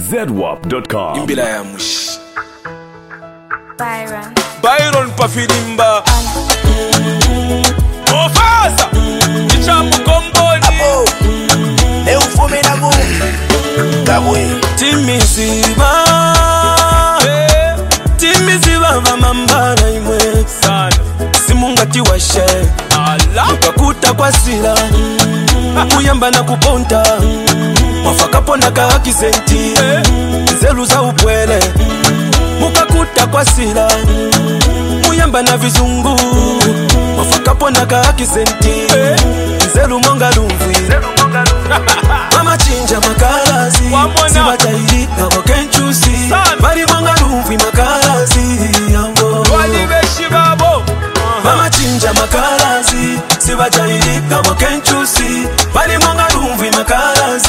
ZWAP.com. Imbila ya mushi Byron Pafilimba Ofasa Ichamu komboni Neufume na mu Kabwe Timiziba vamambana imwe sana Simungati washe Allah Ukakuta kwa sila Muyamba na kuponta Mafakapo na kakizenti Nzelu za upwele Mukakuta kwa sila Muyamba na vizungu Mafakapo na kakizenti Nzelu monga lumvi Mama chinja makalazi Siba jairi na wakenchusi Mari monga lumvi makalazi Wali beshi babo Mama chinja makalazi Siba jairi na wakenchusi Mari monga lumvi makalazi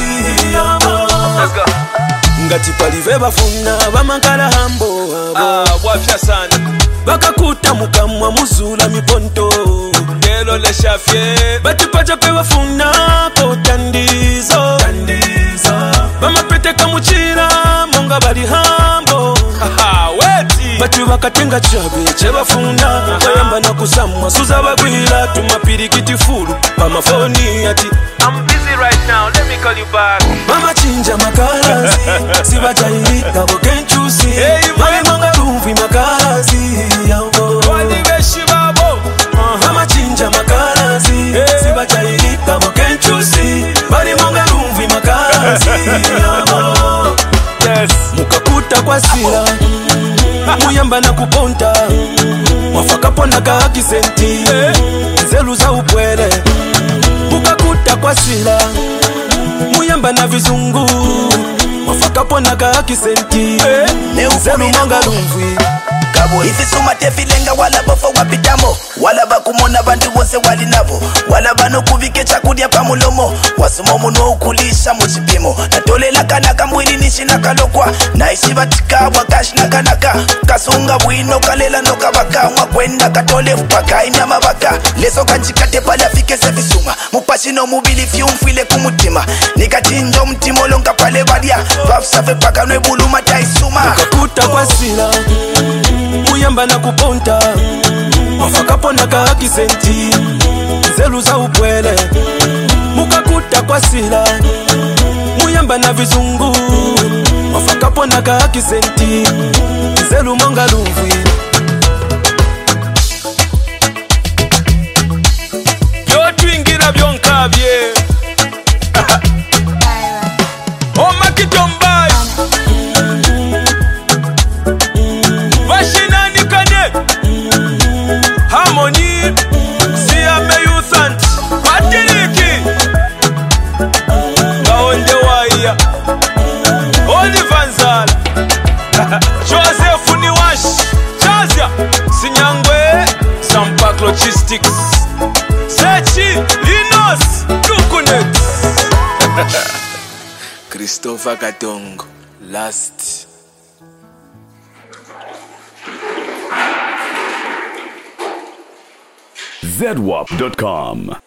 Ngati palive bafuna bamakala hambo wafya sana Bakakuta mukamwa muzula miponto Gelo le shafye Batipaja kwe bafuna kotandizo Bamapete kamuchira monga bali hambo Weti Batu bakatenga chabe chebafuna Bayamba na kusamwa suza bagwila Tumapirikiti fulu Pamafoni ati I'm busy right now, let me call you back. Mama chinja makalazi Siba jairi kabo kenchusi Mami monga lumvi makalazi Wali beshi babo Mama chinja makalazi Siba jairi kabo kenchusi Mami monga lumvi makalazi Yes Mukakuta kwa sila Muyamba na kuponta Mwafakapo na kakizenti Nzelu za upwele Mukakuta kwa sila Muyamba na vizungu Mwafakapo na kakizenti Nzelu monga lumvi Ifi sumate filenga wala bafo wapitamo Wala bakumona bantu bose wali nabo Wala bano kuvike chakudya pa mulomo Wasumo muno ukulisha muchipimo Natolela kanaka mwili nishi nakalokwa Naishi batika wakashi nakanaka Kasunga bwino kalela noka baka Mwakwenda katole fupaka inyama baka Leso kanchikate pale afike se visuma Mupashino mubili fiumfile kumutima Nikachinjo mtimolo nka pale badia Vafsafe paka nwebulu mataisuma Mukakuta kwa sila Muyamba na kuponta Mwafakapo na kakizenti Nzelu za upwele Mukakuta kwa sila Muyamba na vizungu Mwafakapo na kakizenti Nzelu monga lumvi Yo twingira byonkabye Oma kitombai Vashinani kane Harmony Siame Youthant Patiriki Gaonde waya Oliver Nzala Joseph Niwash Chazia Sinyangwe Sampak Logistics Sechi Linos Tukunex Christopher Katongo Last ZWAP.com.